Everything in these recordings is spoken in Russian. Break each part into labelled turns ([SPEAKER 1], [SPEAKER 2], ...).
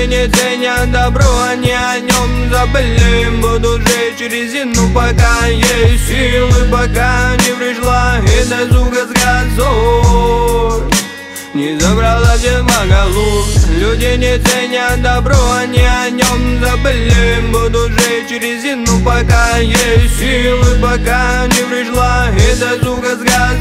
[SPEAKER 1] Люди не ценят добро, они о нем забыли. Буду жить резину, пока есть силы, пока не пришла эта сука с газой. Не забрала все магалу. Люди не ценят добро, они о нем забыли. Буду жить резину, пока есть силы, пока не пришла эта сука с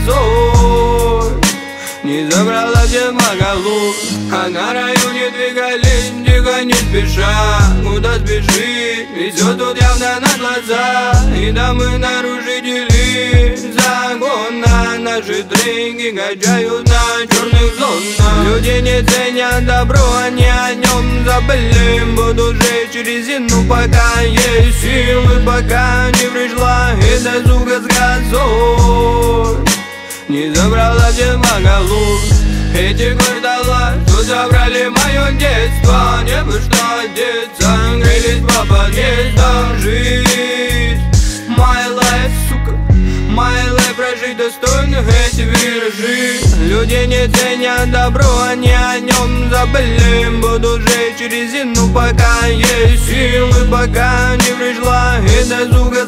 [SPEAKER 1] газой. Не забрала все магалу. А на районе двигались тихо, не спеша. Куда спешить? Везет тут явно на глаза. И дамы нарушители закона. Наши тренги качают на черных зонах. Люди не ценят добро, они о нем забыли. Буду жечь резину, пока есть силы, пока не пришла эта сука с газой. Не забрала все магалу. Эти квартала, что забрали мое детство. Не бы что одеться, грелись по подъездам. Жизнь, my life, сука, my life, прожить достойно эти виражи. Люди не ценят добро, они о нем забыли. Буду жечь резину, пока есть силы, пока не пришла эта сука с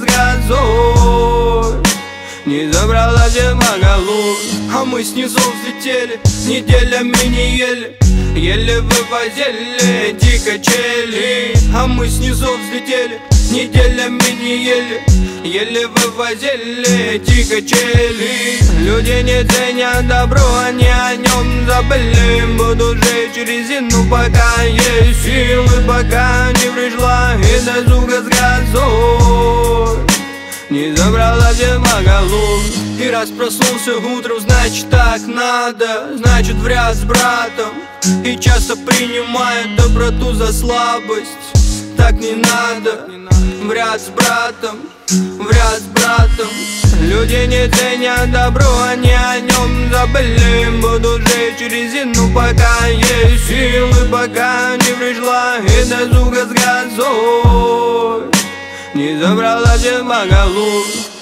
[SPEAKER 1] газой. Не забрала все магалу. А мы снизу взлетели, неделями не ели. Еле вывозили эти качели. А мы снизу взлетели, неделями не ели. Еле вывозили эти качели. Люди не ценят добро, они о нем забыли. Буду жечь резину, пока есть силы, пока не пришла эта сука с газой. Не забрала все магалу. И раз проснулся утром, значит так надо. Значит в ряд с братом. И часто принимает доброту за слабость. Так не надо. В ряд с братом, в ряд с братом. Люди не ценят добро, они о нем забыли. Буду жечь резину, пока есть силы, пока не пришла эта сука с газой. Не забрала все магалу.